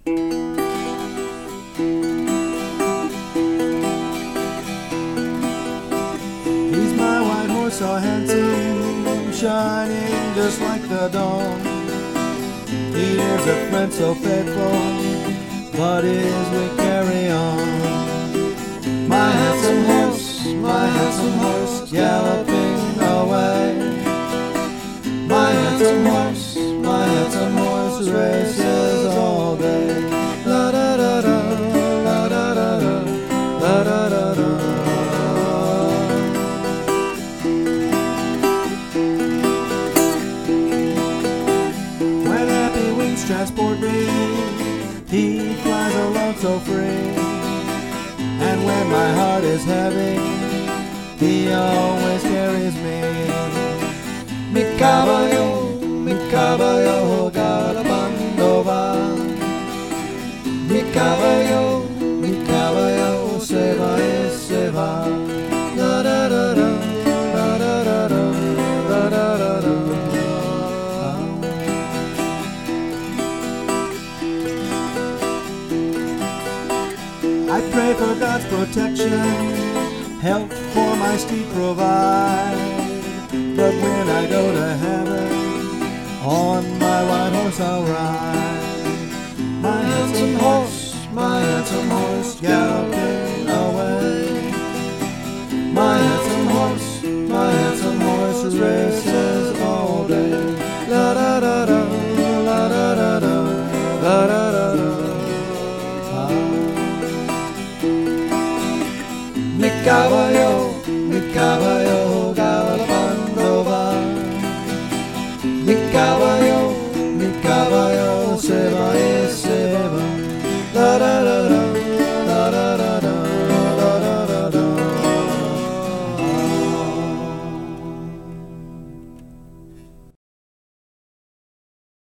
He's my white horse, so handsome, shining just like the dawn. He is a friend so faithful, what is we carry on? My handsome horse, galloping away. My handsome horse races all day. La da da da, la da da da, la da da da. When happy wings transport me, he flies alone so free. And when my heart is heavy, he always carries me. Mi caballo, galopando va. Mi caballo, se va y se va. La da da da, la da da da, la da da da. I pray for God's protection, help for my steed provide. But when I go to heaven, on my white horse I'll ride. My handsome horse, galloping away. My handsome horse races all day. La da da da, la da da da, la da da da. Mi caballo, galopando va. Mi caballo.